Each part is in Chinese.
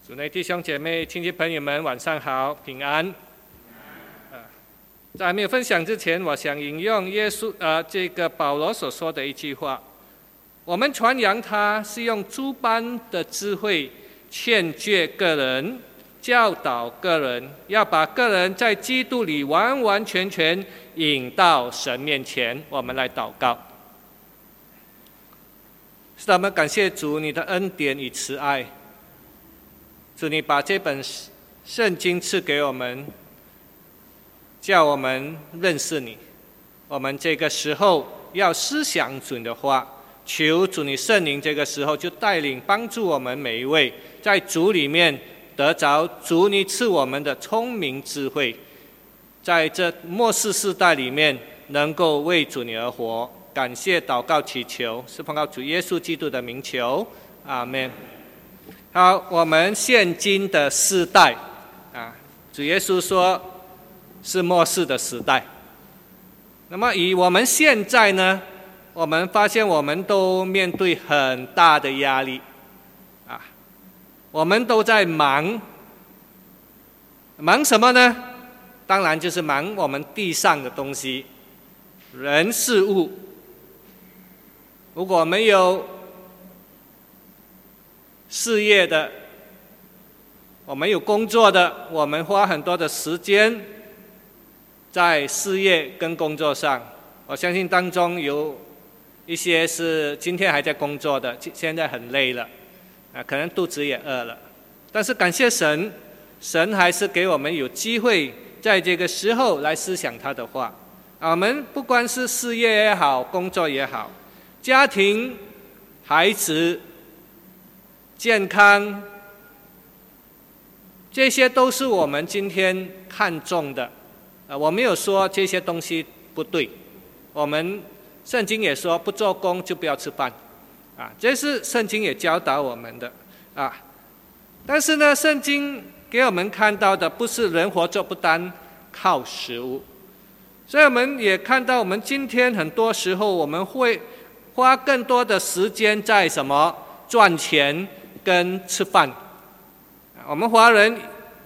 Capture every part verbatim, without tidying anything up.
主内弟兄姐妹、亲戚朋友们，晚上好，平安。啊，在还没有分享之前，我想引用耶稣呃这个保罗所说的一句话：我们传扬他是用诸般的智慧劝诫个人、教导个人，要把个人在基督里完完全全引到神面前。我们来祷告。是的，我们感谢主，你的恩典与慈爱。主，你把这本圣经赐给我们，叫我们认识你。我们这个时候要思想主的话，求主你圣灵这个时候就带领帮助我们每一位，在主里面得着主你赐我们的聪明智慧，在这末世世代里面能够为主你而活。感谢祷告祈求，是奉靠主耶稣基督的名求，阿们。好，我们现今的世代啊，主耶稣说是末世的时代。那么以我们现在呢，我们发现我们都面对很大的压力啊，我们都在忙，忙什么呢？当然就是忙我们地上的东西，人事物。如果没有事业的，我们有工作的，我们花很多的时间在事业跟工作上。我相信当中有一些是今天还在工作的，现在很累了啊，可能肚子也饿了。但是感谢神，神还是给我们有机会在这个时候来思想他的话。我们不管是事业也好，工作也好，家庭、孩子、健康，这些都是我们今天看重的。呃，我没有说这些东西不对，我们圣经也说不做工就不要吃饭，啊，这是圣经也教导我们的啊。但是呢，圣经给我们看到的不是人活着不单靠食物，所以我们也看到我们今天很多时候我们会花更多的时间在什么？赚钱跟吃饭。我们华人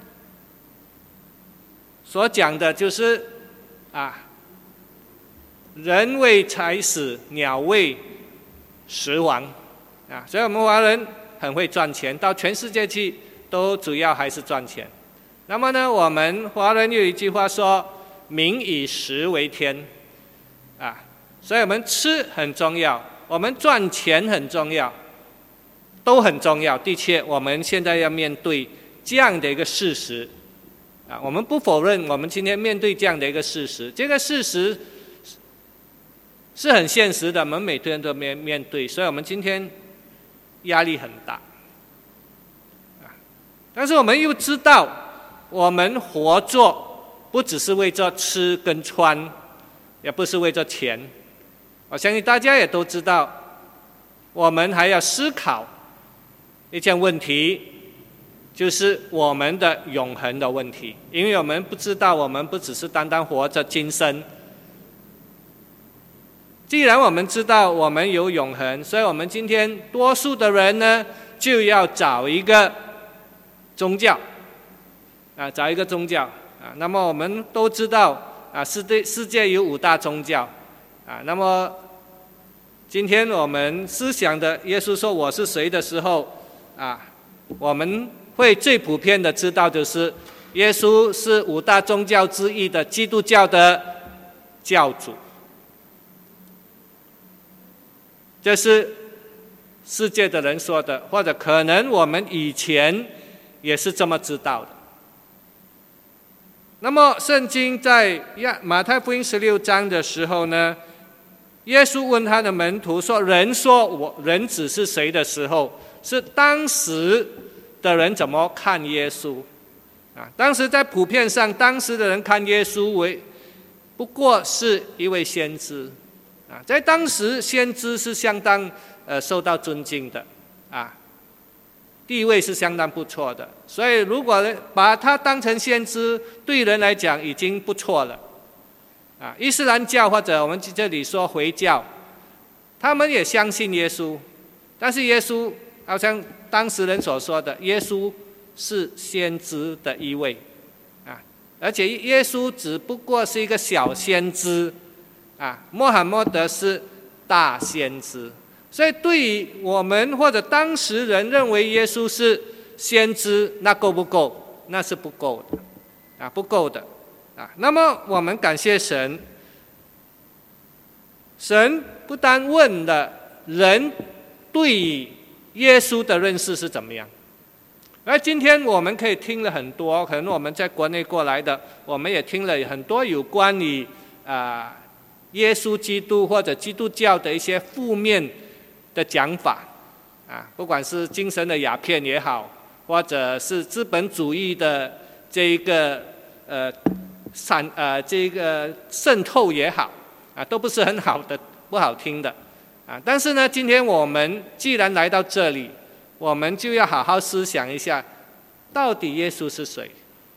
所讲的就是啊，人为财死，鸟为食亡啊，所以我们华人很会赚钱，到全世界去都主要还是赚钱。那么呢，我们华人有一句话说：“民以食为天”，啊，所以我们吃很重要，我们赚钱很重要，都很重要。的确，我们现在要面对这样的一个事实啊，我们不否认我们今天面对这样的一个事实，这个事实是很现实的，我们每天都面面对，所以我们今天压力很大啊。但是我们又知道，我们活着不只是为着吃跟穿，也不是为着钱。我相信大家也都知道，我们还要思考一件问题，就是我们的永恒的问题。因为我们不知道，我们不只是单单活着今生。既然我们知道我们有永恒，所以我们今天多数的人呢，就要找一个宗教啊，找一个宗教啊。那么我们都知道啊，世界世界有五大宗教啊。那么今天我们思想的耶稣说我是谁的时候啊，我们会最普遍的知道就是耶稣是五大宗教之一的基督教的教主。这是世界的人说的，或者可能我们以前也是这么知道的。那么圣经在马太福音十六章的时候呢，耶稣问他的门徒说：“人说我人子是谁的时候，是当时的人怎么看耶稣？啊，当时在普遍上，当时的人看耶稣为不过是一位先知。啊，在当时，先知是相当呃受到尊敬的，啊，地位是相当不错的。所以，如果把他当成先知，对人来讲已经不错了。啊，伊斯兰教或者我们这里说回教，他们也相信耶稣，但是耶稣好像当时人所说的，耶稣是先知的一位啊，而且耶稣只不过是一个小先知啊，穆罕默德是大先知。所以对于我们或者当时人认为耶稣是先知，那够不够？那是不够的啊，不够的啊。那么我们感谢神，神不单问了人对于耶稣的认识是怎么样，而今天我们可以听了很多，可能我们在国内过来的，我们也听了很多有关于啊、呃、耶稣基督或者基督教的一些负面的讲法啊，不管是精神的鸦片也好，或者是资本主义的这一个呃散呃这个渗透也好啊，都不是很好的，不好听的啊。但是呢，今天我们既然来到这里，我们就要好好思想一下，到底耶稣是谁？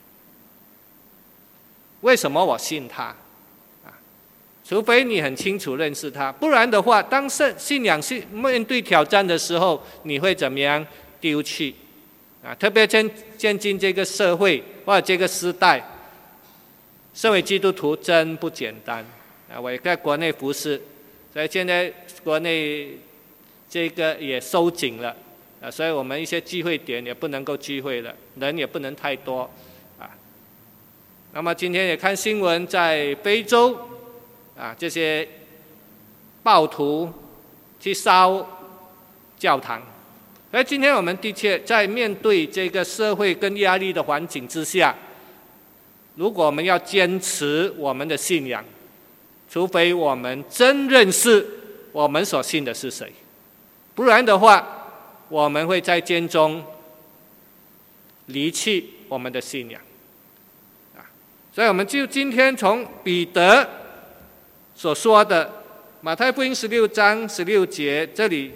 为什么我信他？除非你很清楚认识他，不然的话，当信仰是面对挑战的时候，你会怎么样丢弃？啊，特别现现今这个社会或者这个时代，身为基督徒真不简单啊！我也在国内服侍，所以现在国内这个也收紧了啊，所以我们一些聚会点也不能够聚会了，人也不能太多啊。那么今天也看新闻，在非洲。啊，这些暴徒去烧教堂，而今天我们的确在面对这个社会跟压力的环境之下，如果我们要坚持我们的信仰，除非我们真认识我们所信的是谁，不然的话，我们会在间中离弃我们的信仰。啊，所以我们就今天从彼得所说的马太福音十六章十六节这里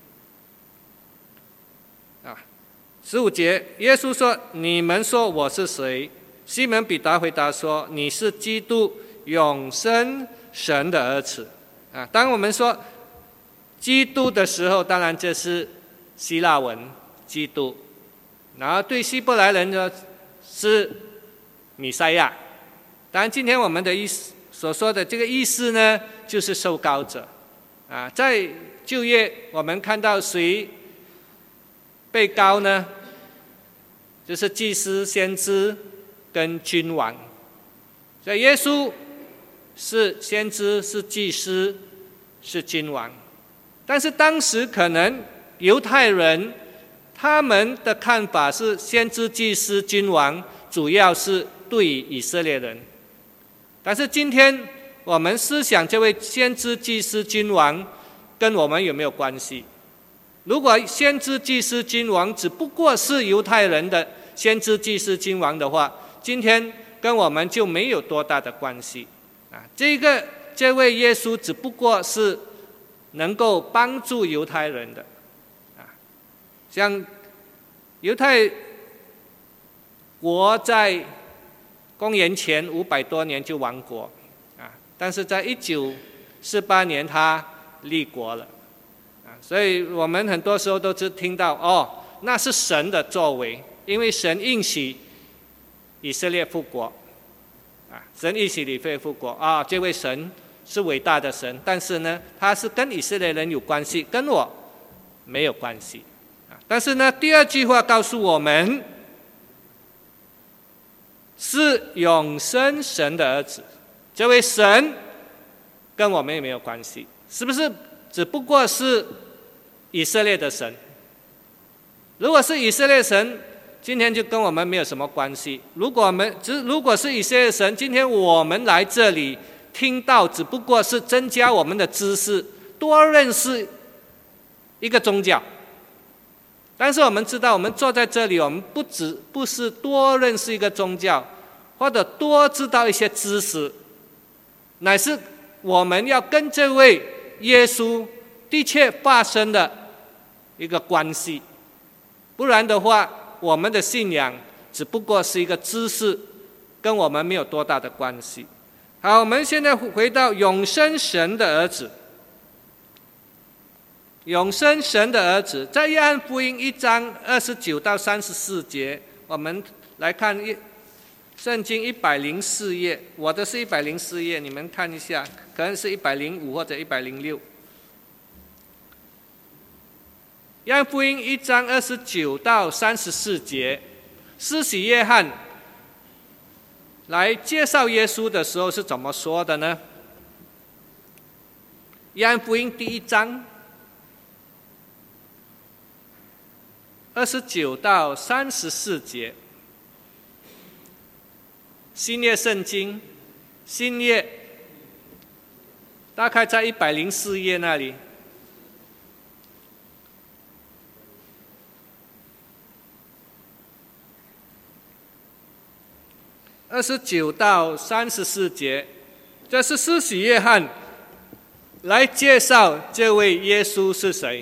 啊，十五节，耶稣说：“你们说我是谁？”西门彼得回答说：“你是基督，永生神的儿子。”啊，当我们说基督的时候，当然这是希腊文基督，然后对希伯来人呢是弥赛亚。当然，今天我们的意思。所说的这个意思呢，就是受膏者啊。在旧约，我们看到谁被膏呢？就是祭司、先知跟君王。所以耶稣是先知，是祭司，是君王。但是当时可能犹太人他们的看法是，先知、祭司、君王主要是对于以色列人。但是今天我们思想这位先知、祭司、君王跟我们有没有关系？如果先知、祭司、君王只不过是犹太人的先知、祭司、君王的话，今天跟我们就没有多大的关系啊。这个这位耶稣只不过是能够帮助犹太人的啊。像犹太国在公元前五百多年就亡国，啊，但是在一九四八年他立国了，啊，所以我们很多时候都只听到哦，那是神的作为，因为神应许以色列复国，啊，神应许以色列复国啊，这位神是伟大的神，但是呢，他是跟以色列人有关系，跟我没有关系，啊，但是呢，第二句话告诉我们。是永生神的儿子，这位神跟我们也没有关系，是不是？只不过是以色列的神。如果是以色列神，今天就跟我们没有什么关系。如果我们只如果是以色列神，今天我们来这里听到，只不过是增加我们的知识，多认识一个宗教。但是我们知道，我们坐在这里，我们不只不是多认识一个宗教，或者多知道一些知识，乃是我们要跟这位耶稣的确发生的一个关系。不然的话，我们的信仰只不过是一个知识，跟我们没有多大的关系。好，我们现在回到永生神的儿子。永生神的儿子，在约翰福音一章二十九到三十四节， 我们来看一圣经一百零四页，我的是一百零四页，你们看一下，可能是一百零五或者一百零六。约翰福音一章二十九到三十四节，施洗约翰来介绍耶稣的时候是怎么说的呢？约翰福音第一章二十九到三十四节，新约圣经，新约大概在一百零四页那里。二十九到三十四节，这是施洗约翰来介绍这位耶稣是谁。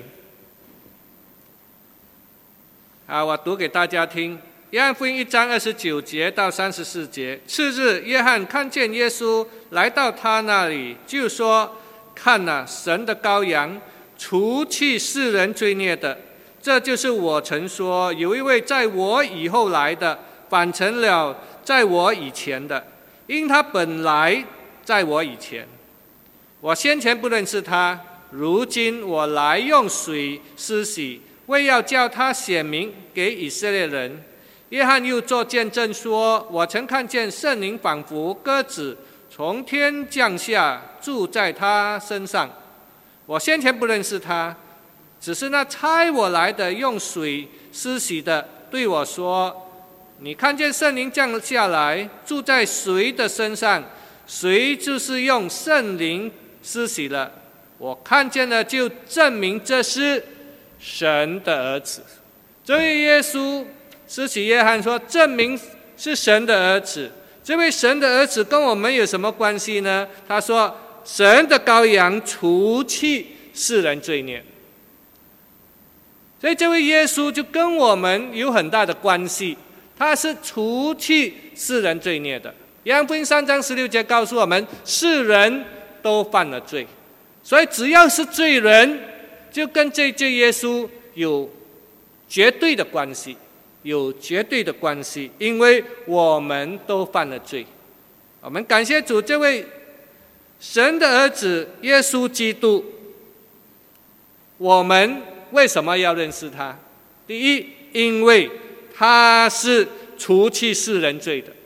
啊，我读给大家听。约翰福音一章二十九节到三十四节，次日，约翰看见耶稣来到他那里，就说：“看哪，神的羔羊，除去世人罪孽的。这就是我曾说，有一位在我以后来的，反成了在我以前的，因他本来在我以前。我先前不认识他，如今我来用水施洗，为要叫他显明给以色列人。”约翰又作见证说：“我曾看见圣灵仿佛鸽子从天降下，住在他身上。我先前不认识他，只是那差我来的用水施洗的对我说：你看见圣灵降下来，住在谁的身上，谁就是用圣灵施洗了。我看见了，就证明这是神的儿子。”这位耶稣施洗约翰说，证明是神的儿子。这位神的儿子跟我们有什么关系呢？他说，神的羔羊除去世人罪孽。所以这位耶稣就跟我们有很大的关系，他是除去世人罪孽的。约翰福音三章十六节告诉我们，世人都犯了罪，所以只要是罪人，就跟这位耶稣有绝对的关系。有绝对的关系，因为我们都犯了罪。我们感谢主，这位神的儿子耶稣基督。我们为什么要认识他？第一，因为他是除去世人罪的，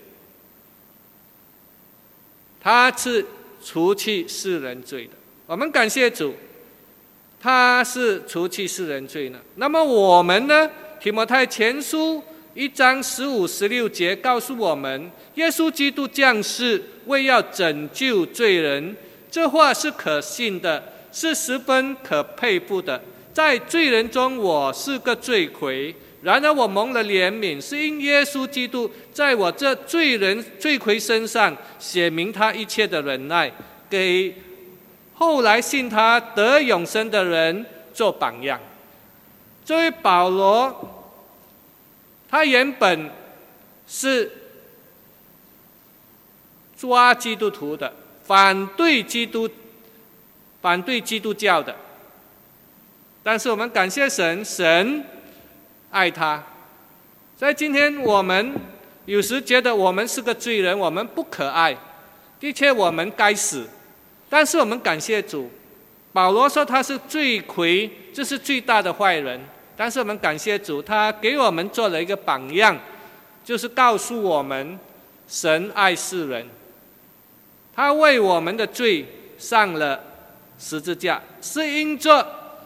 他是除去世人罪的。我们感谢主，他是除去世人罪的。那么我们呢？提摩太前书一章十五、十六节告诉我们，耶稣基督降世为要拯救罪人，这话是可信的，是十分可佩服的。在罪人中，我是个罪魁，然而我蒙了怜悯，是因耶稣基督在我这罪人罪魁身上写明他一切的忍耐，给后来信他得永生的人做榜样。这位保罗，他原本是抓基督徒的，反对基督，反对基督教的。但是我们感谢神，神爱他。所以今天我们有时觉得我们是个罪人，我们不可爱，的确我们该死。但是我们感谢主，保罗说他是罪魁，这是最大的坏人。但是我们感谢主，他给我们做了一个榜样，就是告诉我们神爱世人，他为我们的罪上了十字架，是因着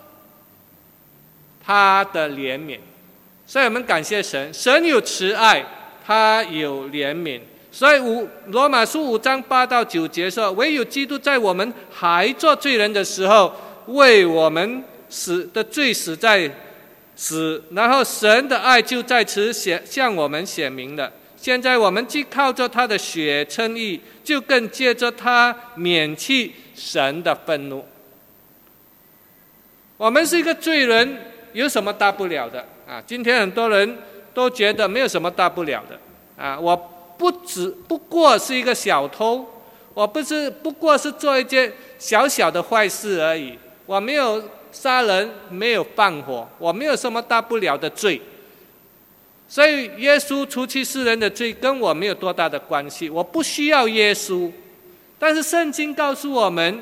他的怜悯。所以我们感谢神，神有慈爱，他有怜悯。所以五罗马书五章八到九节说，唯有基督在我们还做罪人的时候，为我们死的罪死在死，然后神的爱就在此显向我们显明了。现在我们既靠着他的血称义，就更借着他免去神的愤怒。我们是一个罪人，有什么大不了的啊？今天很多人都觉得没有什么大不了的啊！我不只不过是一个小偷，我不是不过是做一件小小的坏事而已，我没有杀人，没有放火，我没有什么大不了的罪。 所以耶稣除去世人的罪跟我没有多大的关系，我不需要耶稣。但是圣经告诉我们，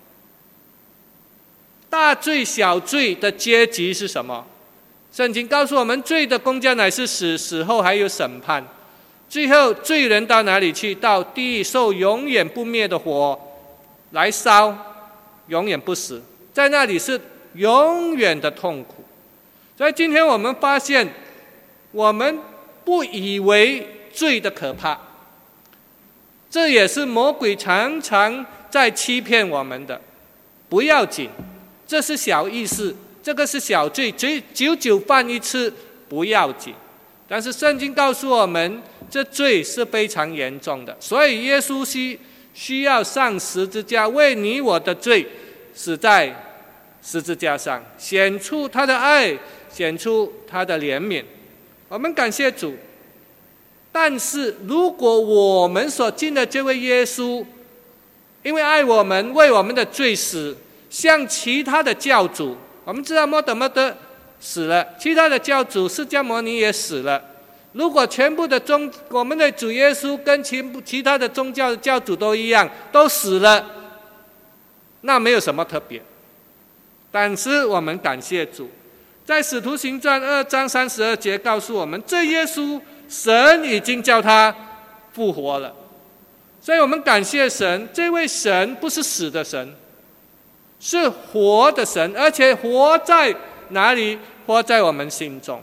大罪小罪的结局是什么？圣经告诉我们，罪的工价乃是死，死后还有审判。最后罪人到哪里去？到地狱，受永远不灭的火来烧，永远不死，在那里是永远的痛苦。所以今天我们发现，我们不以为罪的可怕，这也是魔鬼常常在欺骗我们的。不要紧，这是小意思，这个是小罪，只久久犯一次不要紧。但是圣经告诉我们，这罪是非常严重的，所以耶稣需需要上十字架，为你我的罪死在十字架上，显出他的爱，显出他的怜悯。我们感谢主。但是如果我们所信的这位耶稣因为爱我们，为我们的罪死，像其他的教主，我们知道默德默德死了，其他的教主释迦牟尼也死了。如果全部的宗我们的主耶稣跟 其, 其他的宗教的教主都一样，都死了，那没有什么特别。但是我们感谢主，在使徒行传二章三十二节告诉我们，这耶稣神已经叫他复活了。所以我们感谢神，这位神不是死的神，是活的神，而且活在哪里？活在我们心中。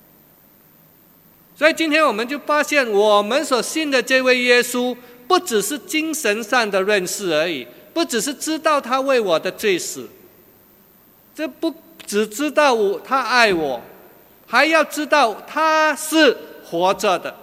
所以今天我们就发现，我们所信的这位耶稣不只是精神上的认识而已，不只是知道他为我的罪死，这不只知道我他爱我，还要知道他是活着的。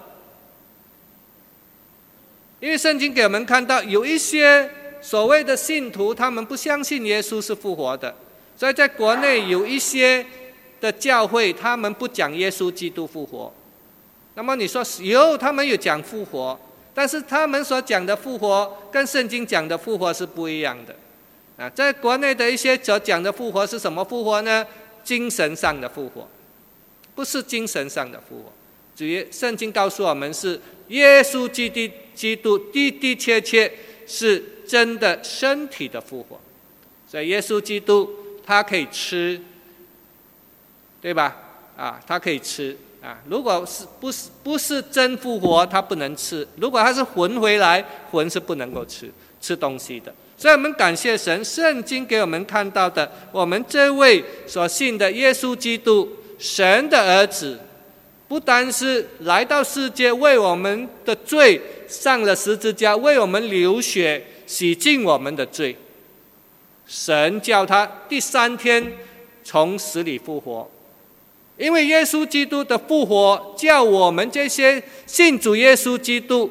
因为圣经给我们看到，有一些所谓的信徒，他们不相信耶稣是复活的，所以在国内有一些的教会，他们不讲耶稣基督复活。那么你说有，他们有讲复活，但是他们所讲的复活跟圣经讲的复活是不一样的。啊，在国内的一些所讲的复活是什么复活呢？精神上的复活，不是精神上的复活。主耶圣经告诉我们，是耶稣基督基督的的确确是真的身体的复活。所以耶稣基督他可以吃，对吧？啊，他可以吃啊。如果是不是不是真复活，他不能吃。如果他是魂回来，魂是不能够吃吃东西的。所以我们感谢神，圣经给我们看到的，我们这位所信的耶稣基督，神的儿子，不单是来到世界为我们的罪上了十字架，为我们流血洗净我们的罪，神叫他第三天从死里复活。因为耶稣基督的复活，叫我们这些信主耶稣基督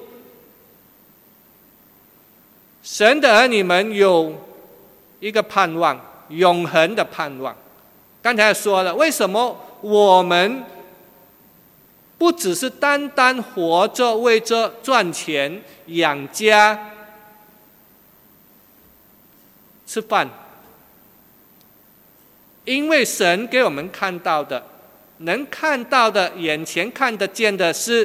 神的儿女们有一个盼望，永恒的盼望。刚才说了，为什么我们不只是单单活着为着赚钱养家吃饭？因为神给我们看到的，能看到的，眼前看得见的是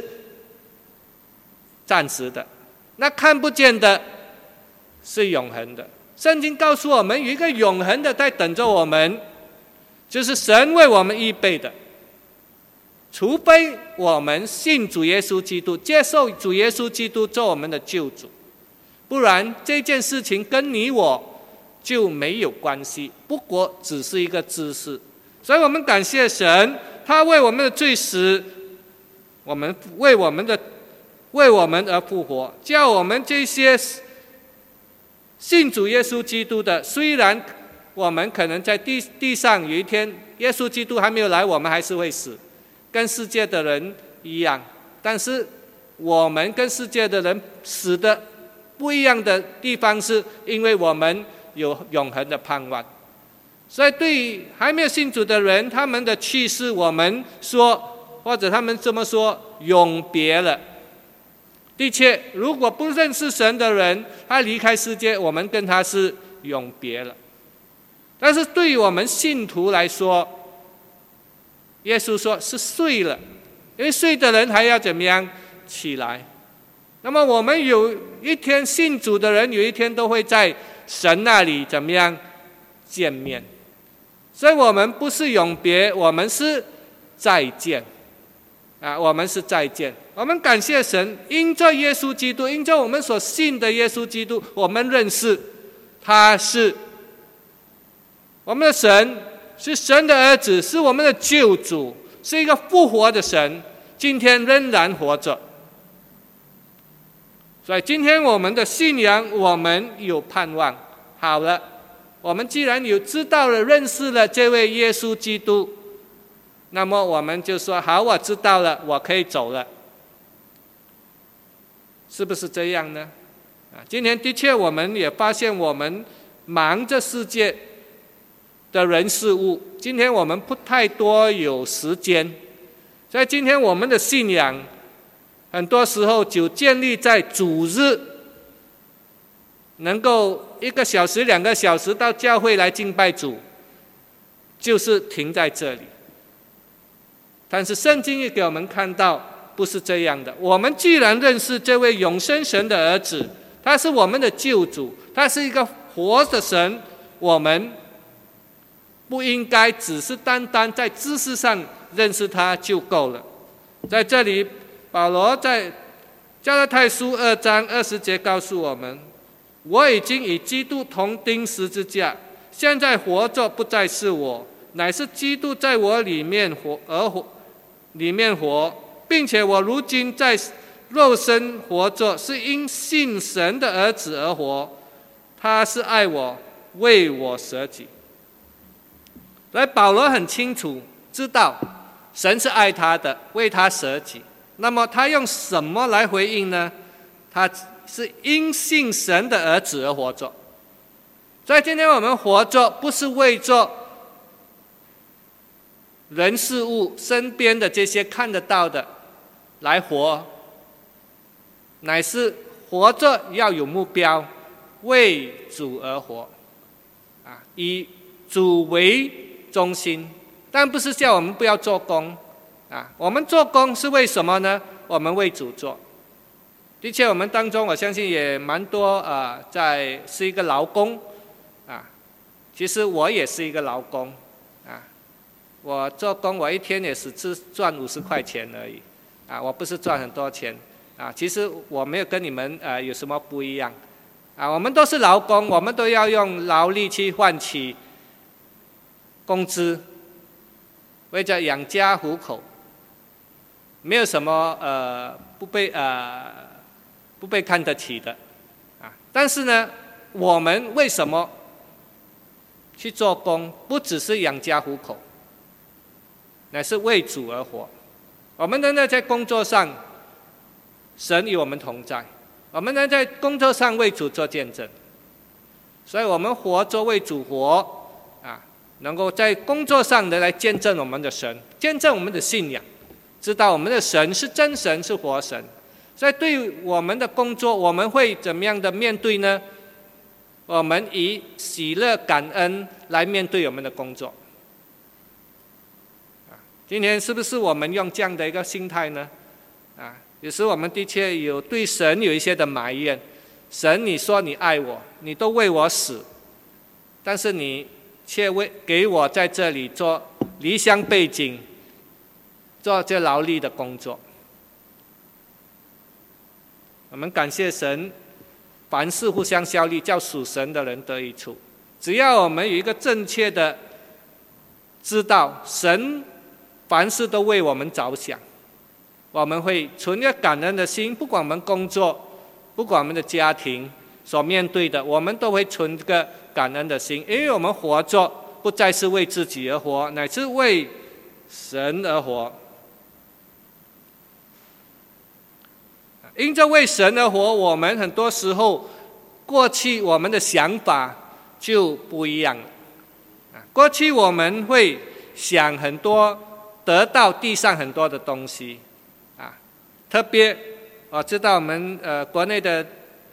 暂时的，那看不见的是永恒的。圣经告诉我们，有一个永恒的在等着我们，就是神为我们预备的。除非我们信主耶稣基督，接受主耶稣基督做我们的救主，不然这件事情跟你我就没有关系，不过只是一个知识。所以我们感谢神，他为我们的罪死，我们为我们的为我们而复活，叫我们这些信主耶稣基督的，虽然我们可能在 地, 地上有一天耶稣基督还没有来，我们还是会死，跟世界的人一样，但是我们跟世界的人死的不一样的地方，是因为我们有永恒的盼望。所以对于还没有信主的人，他们的去世，我们说，或者他们这么说，永别了。的确，如果不认识神的人，他离开世界，我们跟他是永别了。但是对于我们信徒来说，耶稣说是睡了， 因为睡的人还要怎么样起来。那么我们有一天信主的人，有一天都会在神那里怎么样见面。所以我们不是永别，我们是再见啊！我们是再见。我们感谢神，因着耶稣基督，因着我们所信的耶稣基督，我们认识他是我们的神，是神的儿子，是我们的救主，是一个复活的神，今天仍然活着。所以今天我们的信仰，我们有盼望。好了，我们既然有知道了、认识了这位耶稣基督，那么我们就说好，我知道了，我可以走了，是不是这样呢？啊，今天的确我们也发现，我们忙着世界的人事物，今天我们不太多有时间，所以今天我们的信仰很多时候就建立在主日，能够一个小时、两个小时到教会来敬拜主，就是停在这里。但是圣经也给我们看到，不是这样的。我们既然认识这位永生神的儿子，他是我们的救主，他是一个活的神，我们不应该只是单单在知识上认识他就够了。在这里保罗在加拉太书二章二十节告诉我们，我已经与基督同钉十字架，现在活着不再是我，乃是基督在我里面活而活里面活，并且我如今在肉身活着，是因信神的儿子而活，他是爱我，为我舍己。所以保罗很清楚知道神是爱他的，为他舍己。那么他用什么来回应呢？他是因信神的儿子而活着。所以今天我们活着不是为着人事物身边的这些看得到的来活，乃是活着要有目标，为主而活啊，以主为中心。但不是叫我们不要做工啊，我们做工是为什么呢？我们为主做。的确，我们当中我相信也蛮多啊、呃，在是一个劳工啊。其实我也是一个劳工啊，我做工我一天也是只赚五十块钱而已啊，我不是赚很多钱啊。其实我没有跟你们呃有什么不一样啊，我们都是劳工，我们都要用劳力去换取工资，为着养家糊口。没有什么呃不被呃不被看得起的啊，但是呢，我们为什么去做工？不只是养家糊口，乃是为主而活。我们能在工作上，神与我们同在；我们能在工作上为主做见证，所以我们活着为主活啊，能够在工作上的来见证我们的神，见证我们的信仰。知道我们的神是真神，是活神，所以对我们的工作，我们会怎么样的面对呢？我们以喜乐感恩来面对我们的工作。今天是不是我们用这样的一个心态呢？啊，有时我们的确有对神有一些的埋怨，神你说你爱我，你都为我死，但是你却为给我在这里做离乡背井，做这劳力的工作。我们感谢神，凡事互相效力，叫属神的人得益处。只要我们有一个正确的知道，神凡事都为我们着想，我们会存一个感恩的心，不管我们工作，不管我们的家庭所面对的，我们都会存一个感恩的心，因为我们活着不再是为自己而活，乃是为神而活。因着为神而活，我们很多时候过去我们的想法就不一样了。过去我们会想很多，得到地上很多的东西啊，特别我知道我们呃国内的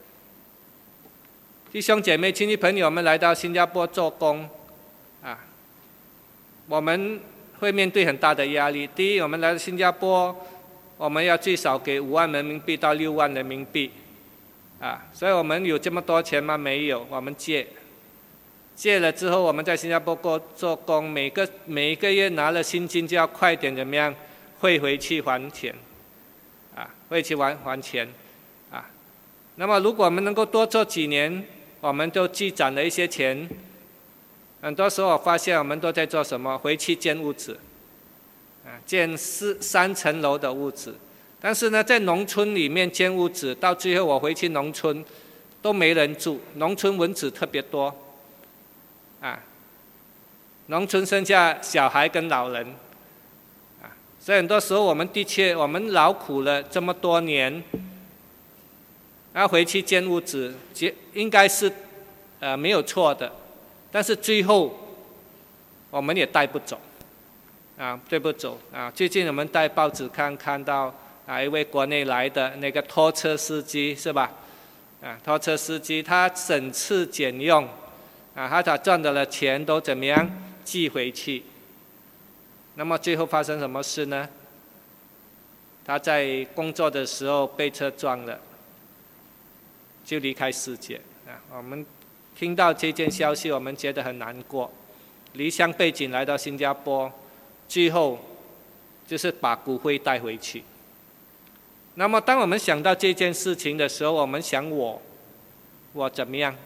弟兄姐妹、亲戚朋友们来到新加坡做工啊，我们会面对很大的压力。第一，我们来到新加坡，我们要最少给五万人民币到六万人民币，啊，所以我们有这么多钱吗？没有，我们借，借了之后，我们在新加坡过做工，每个每一个月拿了薪金就要快点怎么样汇回去还钱，啊，汇去还还钱，啊，那么如果我们能够多做几年，我们就积攒了一些钱。很多时候我发现我们都在做什么？回去建屋子，啊，建四三层楼的屋子。但是呢，在农村里面建屋子，到最后我回去农村都没人住，农村蚊子特别多，啊，农村剩下小孩跟老人，啊，所以很多时候我们的确我们劳苦了这么多年，要回去建屋子，应该是呃没有错的。但是最后我们也带不走，啊，带不走啊！最近我们带报纸看，看到啊一位国内来的那个拖车司机是吧？啊，拖车司机他省吃俭用，啊，他把赚到的钱都怎么样寄回去？那么最后发生什么事呢？他在工作的时候被车撞了，就离开世界啊！我们听到这件消息，我们觉得很难过。离乡背井来到新加坡，最后就是把骨灰带回去。那么，当我们想到这件事情的时候，我们想我，我怎么样？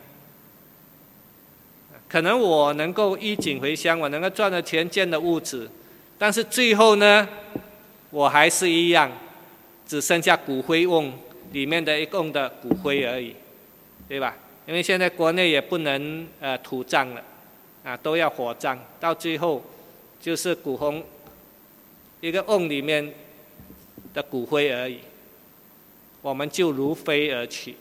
可能我能够衣锦回乡，我能够赚了钱建了屋子，但是最后呢，我还是一样，只剩下骨灰瓮里面的一瓮的骨灰而已，对吧？因为现在国内也不能呃土葬了，啊，都要火葬，到最后就是骨红一个瓮里面的骨灰而已，我们就如飞而去。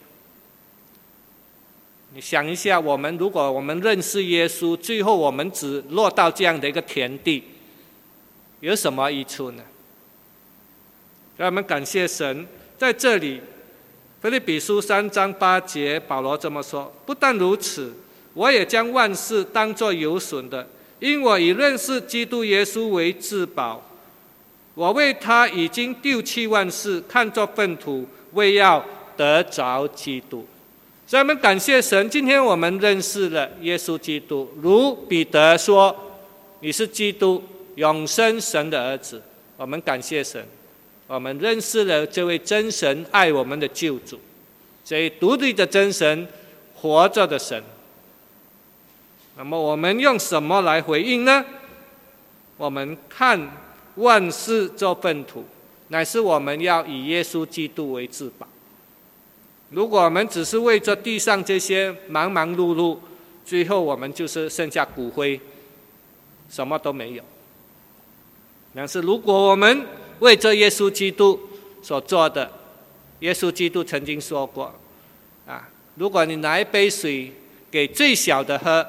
你想一下，我们如果我们认识耶稣，最后我们只落到这样的一个田地，有什么益处呢？让我们感谢神，在这里。腓立比书三章八节，保罗这么说：不但如此，我也将万事当作有损的，因我以认识基督耶稣为至宝。我为他已经丢弃万事，看作粪土，为要得着基督。所以我们感谢神，今天我们认识了耶稣基督，如彼得说：你是基督，永生神的儿子。我们感谢神，我们认识了这位真神，爱我们的救主，这位独立的真神，活着的神。那么我们用什么来回应呢？我们看万事作粪土，乃是我们要以耶稣基督为至宝。如果我们只是为着地上这些忙忙碌碌，最后我们就是剩下骨灰，什么都没有。但是如果我们为着耶稣基督所做的，耶稣基督曾经说过，啊，如果你拿一杯水给最小的喝，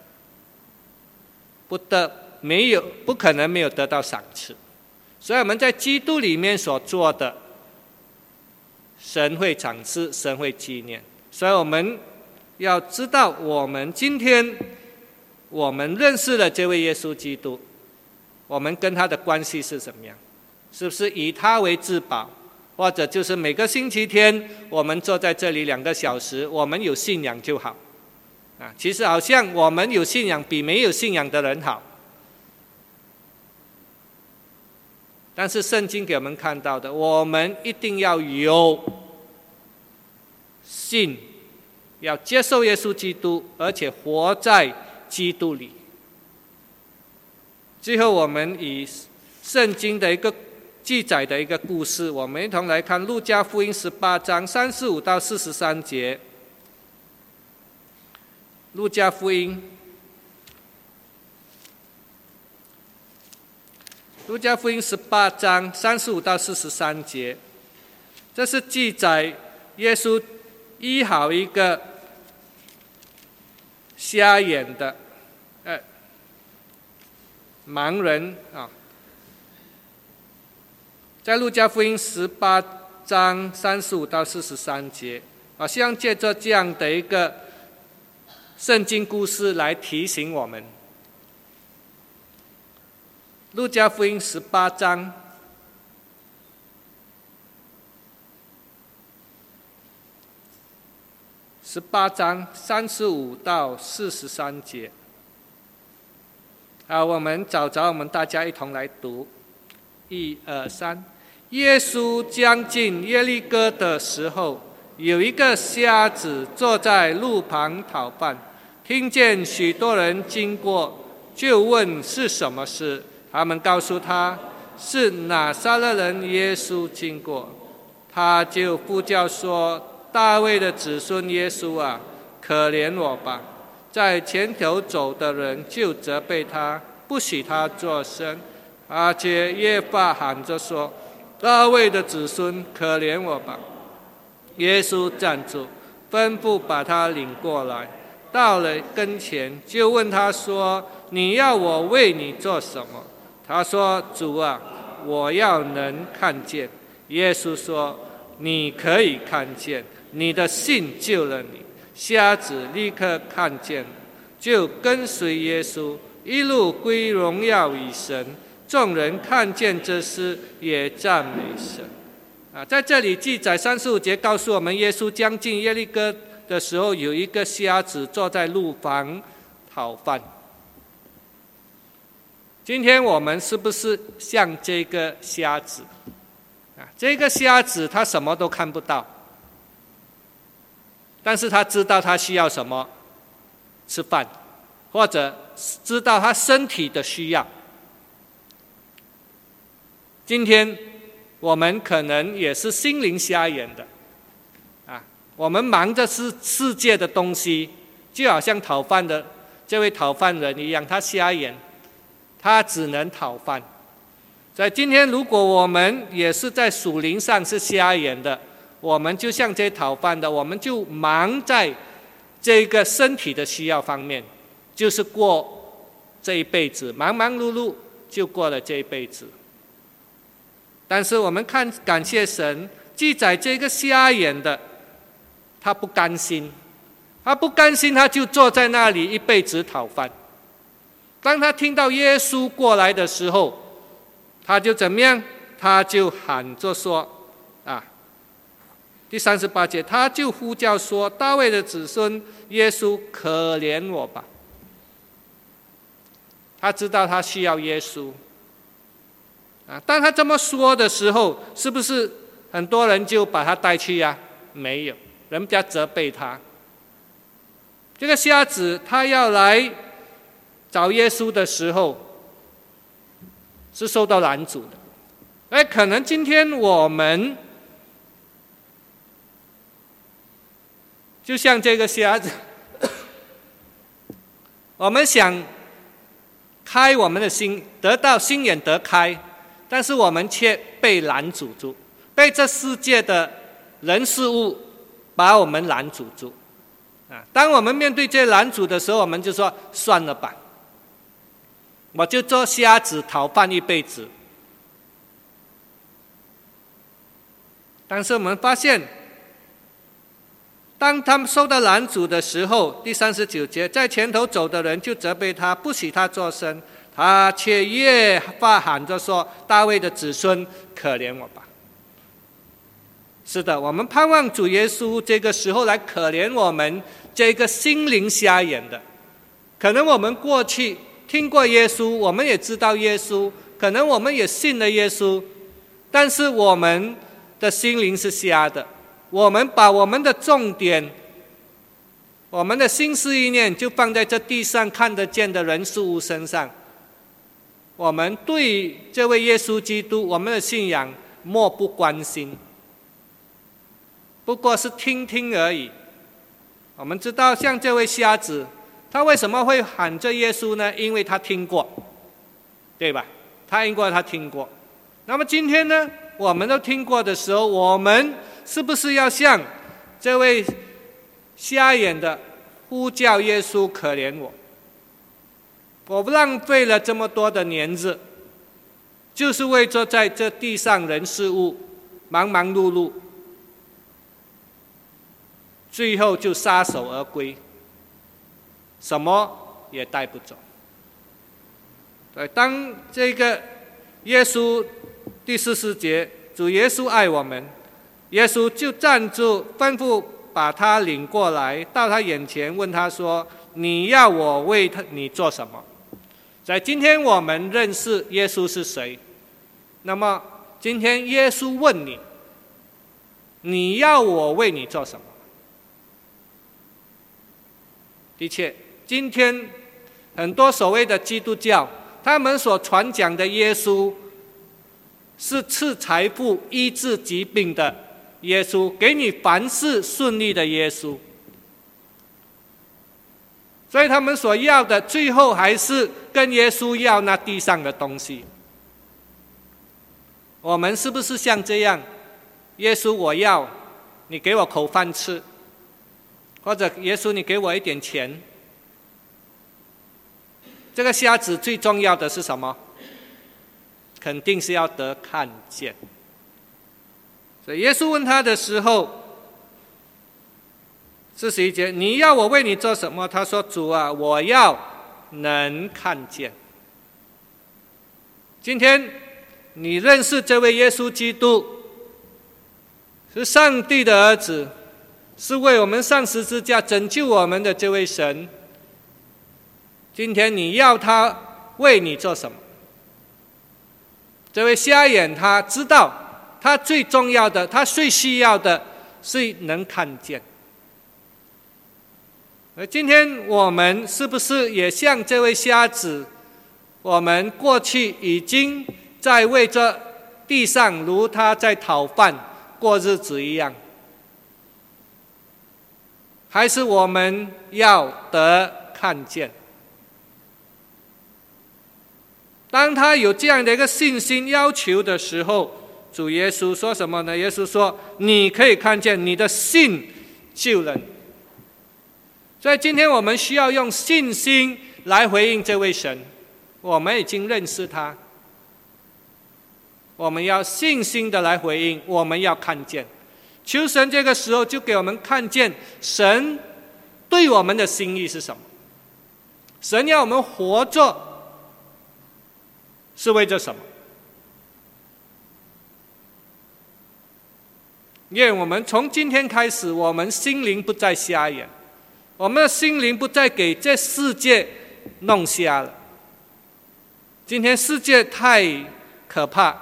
不得没有不可能没有得到赏赐。所以我们在基督里面所做的，神会赏赐，神会纪念。所以我们要知道，我们今天我们认识了这位耶稣基督，我们跟他的关系是怎么样？是不是以他为至宝？或者就是每个星期天我们坐在这里两个小时，我们有信仰就好啊。其实好像我们有信仰比没有信仰的人好，但是圣经给我们看到的，我们一定要有信，要接受耶稣基督，而且活在基督里。最后我们以圣经的一个记载的一个故事，我们一同来看路加福音十八章三十五到四十三节。路加福音路加福音十八章三十五到四十三节，这是记载耶稣医好一个瞎眼的呃盲人啊。在路加福音十八章三十五到四十三节，我希望借着这样的一个圣经故事来提醒我们， 路加福音十八章十八章三十五到四十三节。好，我们找找，我们大家一同来读。一二三。耶稣将近耶利哥的时候，有一个瞎子坐在路旁讨饭，听见许多人经过，就问是什么事。他们告诉他，是拿撒勒人耶稣经过。他就呼叫说，大卫的子孙耶稣啊，可怜我吧。在前头走的人就责备他，不许他作声，而且越发喊着说，大卫的子孙，可怜我吧。耶稣站住，吩咐把他领过来，到了跟前，就问他说，你要我为你做什么？他说，主啊，我要能看见。耶稣说，你可以看见，你的信救了你。瞎子立刻看见了，就跟随耶稣，一路归荣耀于神。众人看见这事，也赞美神。啊，在这里记载三十五节告诉我们，耶稣将近耶利哥的时候，有一个瞎子坐在路旁讨饭。今天我们是不是像这个瞎子？啊，这个瞎子他什么都看不到，但是他知道他需要什么，吃饭，或者知道他身体的需要。今天我们可能也是心灵瞎眼的，啊，我们忙着是世界的东西，就好像讨饭的这位讨饭人一样，他瞎眼，他只能讨饭。所以今天如果我们也是在属灵上是瞎眼的，我们就像这讨饭的，我们就忙在这个身体的需要方面，就是过这一辈子，忙忙碌碌就过了这一辈子。但是我们看，感谢神，记载这个瞎眼的，他不甘心，他不甘心，他就坐在那里一辈子讨饭。当他听到耶稣过来的时候，他就怎么样？他就喊着说，啊，第三十八节，他就呼叫说，大卫的子孙耶稣，可怜我吧。他知道他需要耶稣。啊，当他这么说的时候，是不是很多人就把他带去呀、啊？没有，人家责备他。这个瞎子他要来找耶稣的时候，是受到拦阻的。哎，可能今天我们就像这个瞎子，我们想开我们的心，得到心眼得开。但是我们却被拦阻住，被这世界的人事物把我们拦阻住。啊，当我们面对这拦阻的时候，我们就说算了吧，我就做瞎子讨饭一辈子。但是我们发现，当他们受到拦阻的时候，第三十九节，在前头走的人就责备他，不许他作声。他却越发喊着说，大卫的子孙，可怜我吧。是的，我们盼望主耶稣这个时候来可怜我们这个心灵瞎眼的。可能我们过去听过耶稣，我们也知道耶稣，可能我们也信了耶稣，但是我们的心灵是瞎的。我们把我们的重点，我们的心思意念就放在这地上看得见的人事物身上。我们对这位耶稣基督，我们的信仰漠不关心，不过是听听而已。我们知道，像这位瞎子，他为什么会喊着耶稣呢？因为他听过，对吧？他因为他听过。那么今天呢，我们都听过的时候，我们是不是要像这位瞎眼的呼叫耶稣，可怜我？我浪费了这么多的年日，就是为着在这地上人事物忙忙碌碌，最后就撒手而归，什么也带不走。 对，当这个耶稣第四十节，主耶稣爱我们，耶稣就站住，吩咐把他领过来，到他眼前问他说：“你要我为他你做什么？”在今天我们认识耶稣是谁，那么今天耶稣问你：“你要我为你做什么？”的确，今天很多所谓的基督教，他们所传讲的耶稣是赐财富、医治疾病的耶稣，给你凡事顺利的耶稣。所以他们所要的，最后还是跟耶稣要那地上的东西。我们是不是像这样？耶稣，我要你给我口饭吃，或者耶稣，你给我一点钱。这个瞎子最重要的是什么？肯定是要得看见。所以耶稣问他的时候，四十一节，你要我为你做什么？他说：“主啊，我要能看见。”今天你认识这位耶稣基督，是上帝的儿子，是为我们上十字架拯救我们的这位神。今天你要他为你做什么？这位瞎眼他知道，他最重要的，他最需要的是能看见。而今天我们是不是也像这位瞎子，我们过去已经在为着地上如他在讨饭过日子一样？还是我们要得看见？当他有这样的一个信心要求的时候，主耶稣说什么呢？耶稣说：“你可以看见，你的信救了你。”所以今天我们需要用信心来回应这位神。我们已经认识他，我们要信心的来回应，我们要看见。求神这个时候就给我们看见神对我们的心意是什么。神要我们活着是为着什么？因为我们从今天开始，我们心灵不再瞎眼，我们的心灵不再给这世界弄瞎了。今天世界太可怕，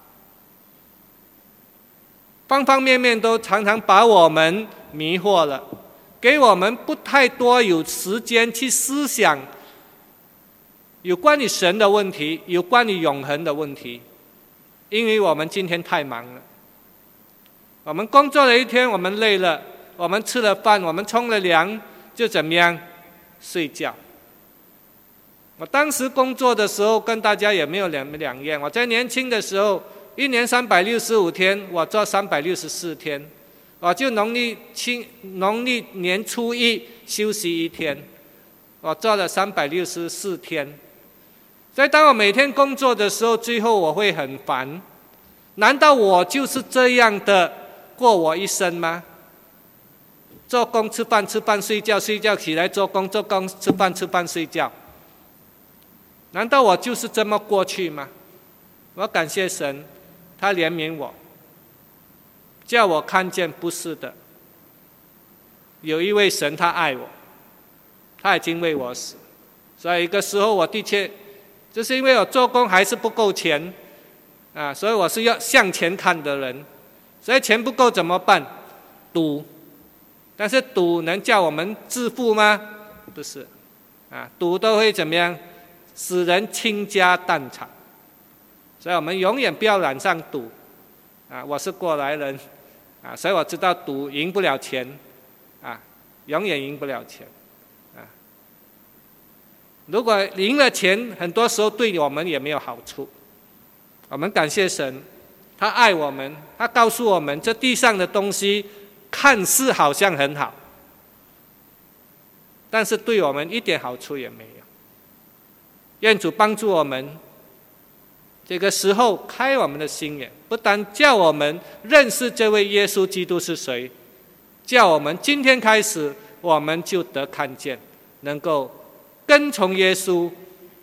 方方面面都常常把我们迷惑了，给我们不太多有时间去思想有关于神的问题，有关于永恒的问题。因为我们今天太忙了，我们工作了一天，我们累了，我们吃了饭，我们冲了凉，就怎么样？睡觉。我当时工作的时候跟大家也没有两两样。我在年轻的时候，一年三百六十五天，我做三百六十四天，我就农历清农历年初一休息一天，我做了三百六十四天。所以当我每天工作的时候，最后我会很烦。难道我就是这样的过我一生吗？做工吃饭，吃饭睡觉，睡觉起来做工，做工吃饭，吃饭睡觉。难道我就是这么过去吗？我感谢神，他怜悯我，叫我看见不是的。有一位神，他爱我，他已经为我死。所以一个时候我的确就是因为我做工还是不够钱啊，所以我是要向前看的人。所以钱不够怎么办？赌。但是赌能叫我们致富吗？不是啊，赌都会怎么样？使人倾家荡产。所以我们永远不要染上赌啊！我是过来人啊，所以我知道赌赢不了钱啊，永远赢不了钱啊。如果赢了钱，很多时候对我们也没有好处。我们感谢神，他爱我们，他告诉我们，这地上的东西看似好像很好，但是对我们一点好处也没有。愿主帮助我们，这个时候开我们的心眼，不但叫我们认识这位耶稣基督是谁，叫我们今天开始我们就得看见，能够跟从耶稣，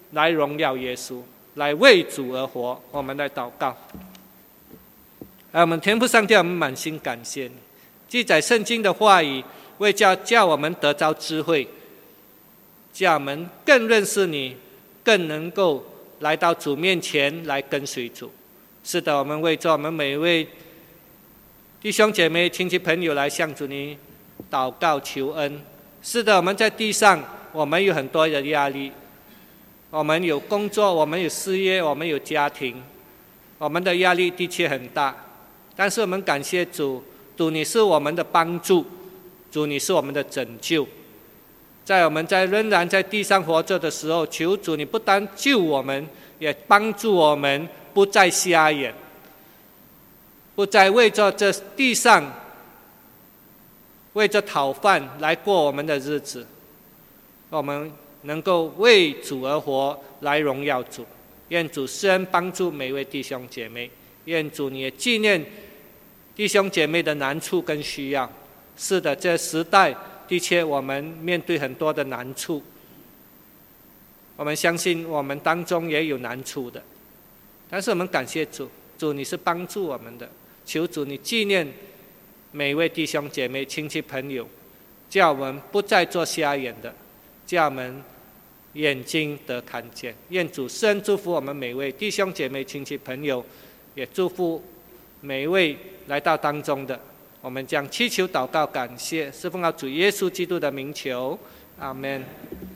来荣耀耶稣，来为主而活。我们来祷告。而我们天父上帝，我们满心感谢你，记载圣经的话语，为叫叫我们得着智慧，叫我们更认识你，更能够来到主面前来跟随主。是的，我们为着我们每一位弟兄姐妹、亲戚朋友来向主你祷告求恩。是的，我们在地上，我们有很多的压力，我们有工作，我们有事业，我们有家庭，我们的压力的确很大。但是我们感谢主，主你是我们的帮助，主你是我们的拯救。在我们在仍然在地上活着的时候，求主你不单救我们，也帮助我们不再瞎眼，不再为着这地上为着讨饭来过我们的日子，我们能够为主而活，来荣耀主。愿主施恩帮助每位弟兄姐妹，愿主你也纪念弟兄姐妹的难处跟需要。是的，这时代的确我们面对很多的难处，我们相信我们当中也有难处的，但是我们感谢主，主你是帮助我们的。求主你纪念每位弟兄姐妹、亲戚朋友，叫我们不再做瞎眼的，叫我们眼睛得看见。愿主施恩祝福我们每位弟兄姐妹、亲戚朋友，也祝福每一位来到当中的。我们将祈求祷告感谢，是奉靠主耶稣基督的名求，阿们。